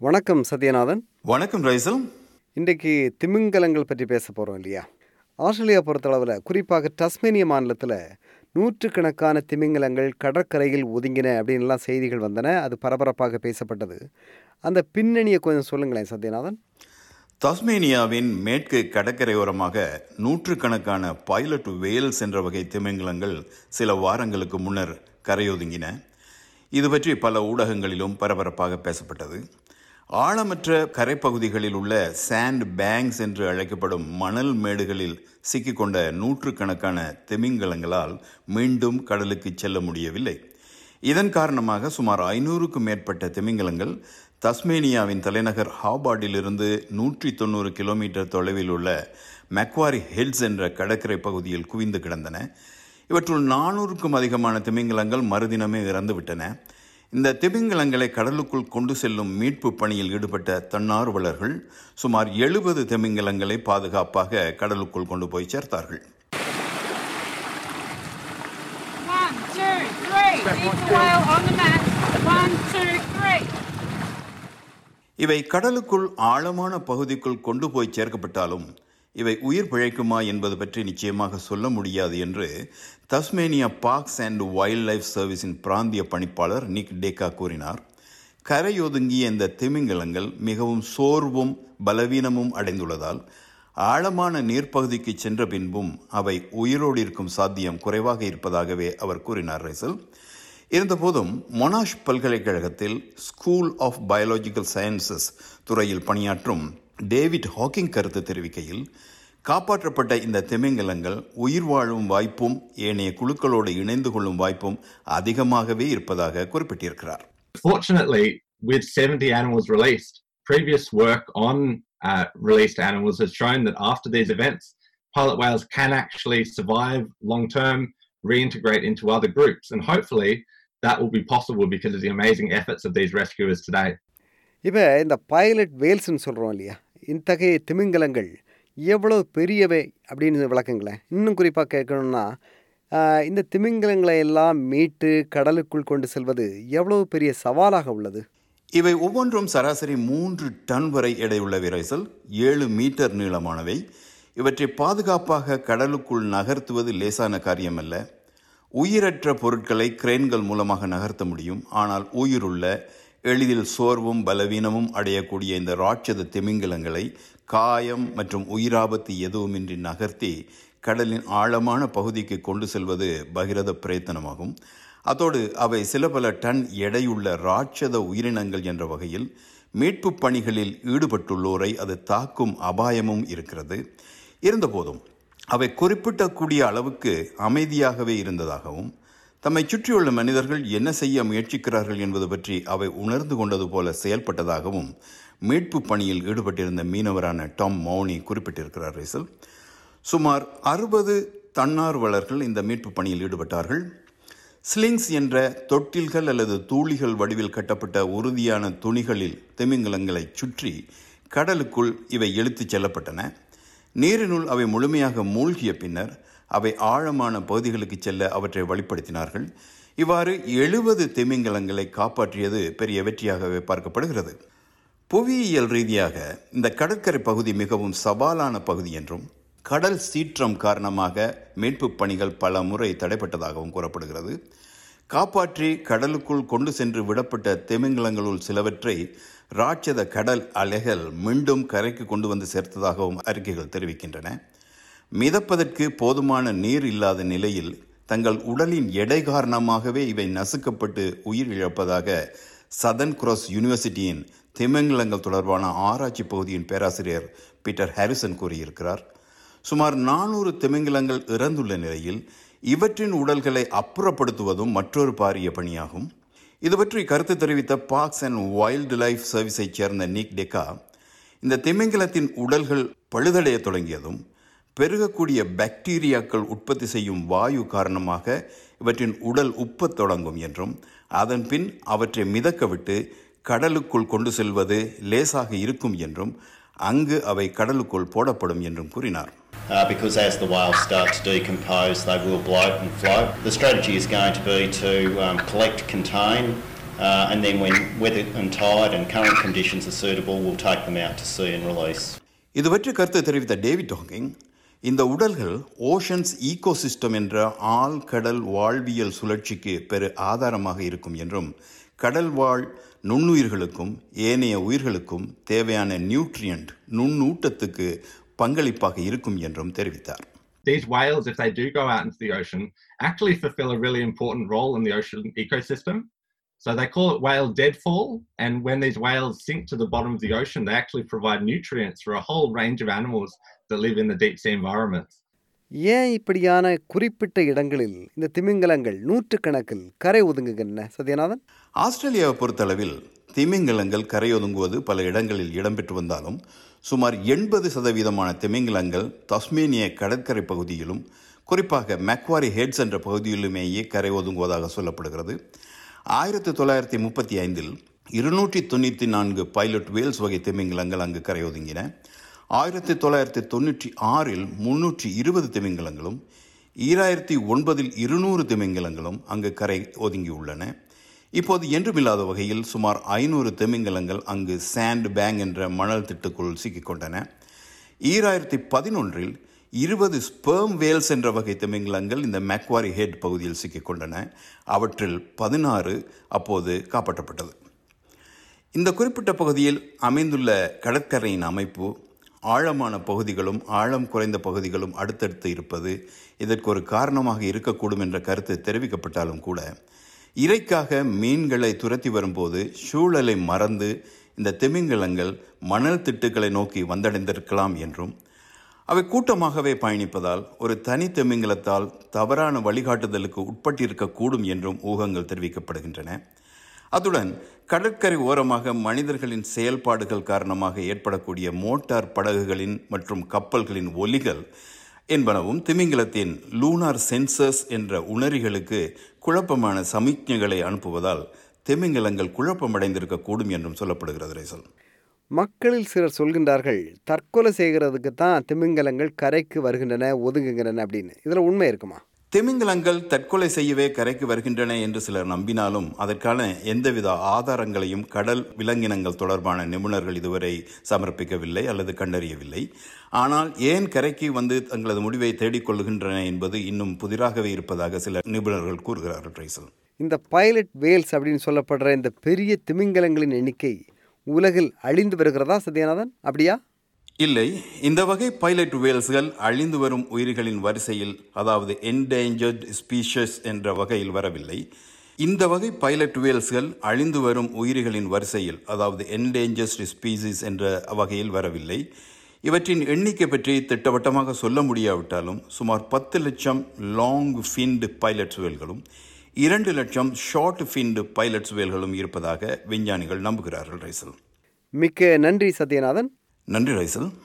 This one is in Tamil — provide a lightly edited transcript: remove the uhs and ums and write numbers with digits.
வணக்கம் சத்யநாதன். வணக்கம் ரைசல். இன்றைக்கு திமிங்கலங்கள் பற்றி பேச போகிறோம் இல்லையா? ஆஸ்திரேலியா பொறுத்தளவில் குறிப்பாக டஸ்மேனியா மாநிலத்தில் நூற்றுக்கணக்கான திமிங்கலங்கள் கடற்கரையில் ஒதுங்கின அப்படின்லாம் செய்திகள் வந்தன. அது பரபரப்பாக பேசப்பட்டது. அந்த பின்னணியை கொஞ்சம் சொல்லுங்களேன் சத்யநாதன். தஸ்மேனியாவின் மேற்கு கடற்கரையோரமாக நூற்றுக்கணக்கான பைலட் வேல்ஸ் என்ற வகை திமிங்கலங்கள் சில வாரங்களுக்கு முன்னர் கரையொதுங்கின. இது பற்றி பல ஊடகங்களிலும் பரபரப்பாக பேசப்பட்டது. ஆழமற்ற கரைப்பகுதிகளில் உள்ள சாண்ட் பேங்க்ஸ் என்று அழைக்கப்படும் மணல் மேடுகளில் சிக்கிக்கொண்ட நூற்றுக்கணக்கான திமிங்கலங்களால் மீண்டும் கடலுக்கு செல்ல முடியவில்லை. இதன் காரணமாக சுமார் 500க்கும் மேற்பட்ட திமிங்கலங்கள் தஸ்மேனியாவின் தலைநகர் ஹாபார்டிலிருந்து 190 கிலோமீட்டர் தொலைவில் உள்ள மெக்வாரி ஹில்ஸ் என்ற கடற்கரை பகுதியில் குவிந்து கிடந்தன. இவற்றுள் 400க்கும் அதிகமான திமிங்கலங்கள் மறுதினமே இறந்துவிட்டன. இந்த திமிங்கலங்களை கடலுக்குள் கொண்டு செல்லும் மீட்பு பணியில் ஈடுபட்ட தன்னார்வலர்கள் சுமார் 70 திமிங்கலங்களை பாதுகாப்பாக கடலுக்குள் கொண்டு போய் சேர்த்தார்கள். இவை கடலுக்குள் ஆழமான பகுதிக்குள் கொண்டு போய் சேர்க்கப்பட்டாலும் இவை உயிர் பிழைக்குமா என்பது பற்றி நிச்சயமாக சொல்ல முடியாது என்று Tasmania parks and wildlife சர்வீஸின் பிராந்திய பணிப்பாளர் நிக் டேக்கா கூறினார். கரையொதுங்கிய இந்த திமிங்கலங்கள் மிகவும் சோர்வும் பலவீனமும் அடைந்துள்ளதால் ஆழமான நீர்ப்பகுதிக்கு சென்ற பின்பும் அவை உயிரோடு இருக்கும் சாத்தியம் குறைவாக இருப்பதாகவே அவர் கூறினார். ரைசல், இருந்தபோதும் மொனாஷ் பல்கலைக்கழகத்தில் ஸ்கூல் ஆஃப் பயாலஜிக்கல் சயின்சஸ் துறையில் பணியாற்றும் டேவிட் ஹாக்கிங் கருத்து தெரிவிக்கையில், காப்பாற்றப்பட்ட இந்த திமிங்கலங்கள் உயிர் வாழும் வாய்ப்பும் ஏனைய குழுக்களோடு இணைந்து கொள்ளும் வாய்ப்பும் அதிகமாகவே இருப்பதாக குறிப்பிட்டிருக்கிறார். Fortunately, with 70 animals released, previous work on released animals has shown that after these events, pilot whales can actually survive long term, reintegrate into other groups, and hopefully that will be possible because of the amazing efforts of these rescuers today. இப்போ இந்த பைலட் வேல்ஸ்ன்னு சொல்கிறோம் இல்லையா, இத்தகைய திமிங்கலங்கள் எவ்வளோ பெரியவை அப்படின்னு விளக்குங்களேன். இன்னும் குறிப்பாக கேட்கணும்னா, இந்த திமிங்கலங்களை எல்லாம் மீட்டு கடலுக்குள் கொண்டு செல்வது எவ்வளோ பெரிய சவாலாக உள்ளது? இவை ஒவ்வொன்றும் சராசரி 3 டன் வரை எடையுள்ள விரைசல், 7 மீட்டர் நீளமானவை. இவற்றை பாதுகாப்பாக கடலுக்குள் நகர்த்துவது லேசான காரியமல்ல. உயிரற்ற பொருட்களை கிரேன்கள் மூலமாக நகர்த்த முடியும். ஆனால் உயிருள்ள, எளிதில் சோர்வும் பலவீனமும் அடையக்கூடிய இந்த ராட்சத திமிங்கலங்களை காயம் மற்றும் உயிராபத்து எதுவுமின்றி நகர்த்தி கடலின் ஆழமான பகுதிக்கு கொண்டு செல்வது பகிரத பிரயத்தனமாகும். அதோடு அவை சில பல டன் எடையுள்ள ராட்சத உயிரினங்கள் என்ற வகையில் மீட்பு பணிகளில் ஈடுபட்டுள்ளோரை அது தாக்கும் அபாயமும் இருக்கிறது. இருந்தபோதும் அவை குறிப்பிடக்கூடிய அளவுக்கு அமைதியாகவே இருந்ததாகவும், தம்மை சுற்றியுள்ள மனிதர்கள் என்ன செய்ய முயற்சிக்கிறார்கள் என்பது பற்றி அவை உணர்ந்து கொண்டது போல செயல்பட்டதாகவும் மீட்பு பணியில் ஈடுபட்டிருந்த மீனவரான டாம் மௌனி குறிப்பிட்டிருக்கிறார். ரைசல், சுமார் 60 தன்னார்வலர்கள் இந்த மீட்பு பணியில் ஈடுபட்டார்கள். ஸ்லிங்ஸ் என்ற தொட்டில்கள் அல்லது தூளிகள் வடிவில் கட்டப்பட்ட உறுதியான துணிகளில் திமிங்கலங்களை சுற்றி கடலுக்குள் இவை இழுத்துச் செல்லப்பட்டன. நீரினுள் அவை முழுமையாக மூழ்கிய பின்னர் அவை ஆழமான பகுதிகளுக்கு செல்ல அவற்றை வழிப்படுத்தினார்கள். இவ்வாறு 70 திமிங்கலங்களை காப்பாற்றியது பெரிய வெற்றியாகவே பார்க்கப்படுகிறது. புவியியல் ரீதியாக இந்த கடற்கரை பகுதி மிகவும் சவாலான பகுதி என்றும், கடல் சீற்றம் காரணமாக மீட்பு பணிகள் பல முறை தடைப்பட்டதாகவும் கூறப்படுகிறது. காப்பாற்றி கடலுக்குள் கொண்டு சென்று விடப்பட்ட திமிங்கலங்களுள் சிலவற்றை ராட்சத கடல் அலைகள் மீண்டும் கரைக்கு கொண்டு வந்து சேர்த்ததாகவும் அறிக்கைகள் தெரிவிக்கின்றன. மிதப்பதற்கு போதுமான நீர் இல்லாத நிலையில் தங்கள் உடலின் எடை காரணமாகவே இவை நசுக்கப்பட்டு உயிர் இழப்பதாக சதர்ன் கிராஸ் யூனிவர்சிட்டியின் திமிங்கலங்கள் தொடர்பான ஆராய்ச்சி பகுதியின் பேராசிரியர் பீட்டர் ஹாரிசன் கூறியிருக்கிறார். சுமார் 400 திமிங்கலங்கள் இறந்துள்ள நிலையில் இவற்றின் உடல்களை அப்புறப்படுத்துவதும் மற்றொரு பாரிய பணியாகும். இது பற்றி கருத்து தெரிவித்த பார்க்ஸ் அண்ட் வைல்ட் லைஃப் சர்வீஸை சேர்ந்த நிக் டெக்கா, இந்த திமிங்கலத்தின் உடல்கள் பழுதடைய தொடங்கியதும் பெருகக்கூடிய பாக்டீரியாக்கள் உற்பத்தி செய்யும் வாயு காரணமாக இவற்றின் உடல் உப்பத் தொடங்கும் என்றும், அதன் பின் அவற்றை மிதக்க விட்டு கடலுக்குள் கொண்டு செல்வது லேசாக இருக்கும் என்றும், அங்கு அவை கடலுக்குள் போடப்படும் என்றும் கூறினார். Because as the whales start to decompose, they will bloat and float. The strategy is going to be to collect, contain and then when weather and tide and current conditions are suitable, we'll take them out to sea and release. இது பற்றி கருத்து தெரிவித்த டேவிட் ஹாக்கிங், இந்த உடல்கள் ஓஷன்ஸ் ஈகோசிஸ்டம் என்ற ஆழ்கடல் வாழ்வியல் சுழற்சிக்கு பெரு ஆதாரமாக இருக்கும் என்றும் கடல் வாழ் நுண்ணுயிர்களுக்கும் ஏனைய உயிர்களுக்கும் தேவையான நியூட்ரியன்ட் நுண்ணூட்டத்துக்கு பங்களிப்பாக இருக்கும் என்றும் தெரிவித்தார். These whales, if they do go out into the ocean, actually fulfill a really important role in the ocean ecosystem. So they call it whale deadfall, and when these whales sink to the bottom of the ocean, they actually provide nutrients for a whole range of animals that live in the deep sea environments. ஏன் இப்படியான குறிப்பிட்ட இடங்களில் இந்த திமிங்கலங்கள் நூற்றுக்கணக்கில் கரை ஒதுங்குகின்றன சத்யநாதன்? ஆஸ்திரேலியாவை பொறுத்தளவில் திமிங்கலங்கள் கரையொதுங்குவது பல இடங்களில் இடம்பெற்று வந்தாலும் சுமார் 80% திமிங்கலங்கள் தஸ்மேனிய கடற்கரை பகுதியிலும் குறிப்பாக மெக்வாரி ஹெட்ஸ் என்ற பகுதியிலுமேயே கரை ஒதுங்குவதாக சொல்லப்படுகிறது. 1935 294 பைலட் வேல்ஸ் வகை திமிங்கலங்கள் அங்கு கரை ஒதுங்கின. 1996 320 திமிங்கலங்களும் 2009 200 திமிங்கலங்களும் அங்கு கரை ஒதுங்கியுள்ளன. இப்போது என்றுமில்லாத வகையில் சுமார் 500 திமிங்கலங்கள் அங்கு சாண்ட் பேங் என்ற மணல் திட்டுக்குள் சிக்கிக்கொண்டன. 2011 20 ஸ்பெர்ம் வேல்ஸ் என்ற வகை திமிங்கலங்கள் இந்த மெக்வாரி ஹெட் பகுதியில் சிக்கிக்கொண்டன. அவற்றில் 16 அப்போது காப்பாற்றப்பட்டது. இந்த குறிப்பிட்ட பகுதியில் அமைந்துள்ள கடற்கரையின் அமைப்பு, ஆழமான பகுதிகளும் ஆழம் குறைந்த பகுதிகளும் அடுத்தடுத்து இருப்பது இதற்கு ஒரு காரணமாக இருக்கக்கூடும் என்ற கருத்து தெரிவிக்கப்பட்டாலும் கூட, இறைக்காக மீன்களை துரத்தி வரும்போது சூழலை மறந்து இந்த திமிங்கலங்கள் மணல் திட்டுக்களை நோக்கி வந்தடைந்திருக்கலாம் என்றும், அவை கூட்டமாகவே பயணிப்பதால் ஒரு தனி திமிங்கலத்தால் தவறான வழிகாட்டுதலுக்கு உட்பட்டிருக்கக்கூடும் என்றும் ஊகங்கள் தெரிவிக்கப்படுகின்றன. அத்துடன் கடற்கரை ஓரமாக மனிதர்களின் செயல்பாடுகள் காரணமாக ஏற்படக்கூடிய மோட்டார் படகுகளின் மற்றும் கப்பல்களின் ஒலிகள் என்பனவும் திமிங்கலத்தின் லூனார் சென்சர்ஸ் என்ற உணரிகளுக்கு குழப்பமான சமிக்ஞைகளை அனுப்புவதால் திமிங்கலங்கள் குழப்பமடைந்திருக்கக்கூடும் என்றும் சொல்லப்படுகிறது. ரைசல், மக்களில் சிலர் சொல்கின்றார்கள் தற்கொலை செய்கிறதுக்கு தான் திமிங்கலங்கள் கரைக்கு வருகின்றன, ஒதுங்குகின்றன அப்படின்னு. இதில் உண்மை இருக்குமா? திமிங்கலங்கள் தற்கொலை செய்யவே கரைக்கு வருகின்றன என்று சிலர் நம்பினாலும் அதற்கான எந்தவித ஆதாரங்களையும் கடல் விலங்கினங்கள் தொடர்பான நிபுணர்கள் இதுவரை சமர்ப்பிக்கவில்லை அல்லது கண்டறியவில்லை. ஆனால் ஏன் கரைக்கு வந்து தங்களது முடிவை தேடிக்கொள்கின்றன என்பது இன்னும் புதிராகவே இருப்பதாக சில நிபுணர்கள் கூறுகிறார்கள். ரைசல், இந்த பைலட் வேல்ஸ் அப்படின்னு சொல்லப்படுற இந்த பெரிய திமிங்கலங்களின் எண்ணிக்கை உலகில் அழிந்து வருகிறதா சத்யநாதன்? அப்படியா? இல்லை, இந்த வகை பைலட் வேல்ஸ்கள் அழிந்து வரும் உயிர்களின் வரிசையில், அதாவது என்டேஞ்சர்ட் ஸ்பீஷஸ் என்ற வகையில் வரவில்லை. இந்த வகை பைலட் வேல்ஸ்கள் அழிந்து வரும் உயிர்களின் வரிசையில், அதாவது என்டேஞ்சர்ட் ஸ்பீசிஸ் என்ற வகையில் வரவில்லை. இவற்றின் எண்ணிக்கை பற்றி திட்டவட்டமாக சொல்ல முடியாவிட்டாலும் சுமார் 10 லட்சம் லாங் ஃபின்டு பைலட் வேல்களும் 2 லட்சம் ஷார்ட் ஃபின்டு பைலட் வேல்களும் இருப்பதாக விஞ்ஞானிகள் நம்புகிறார்கள். ரைசல், மிக்க நன்றி சத்யநாதன். நன்றி ரைசல்.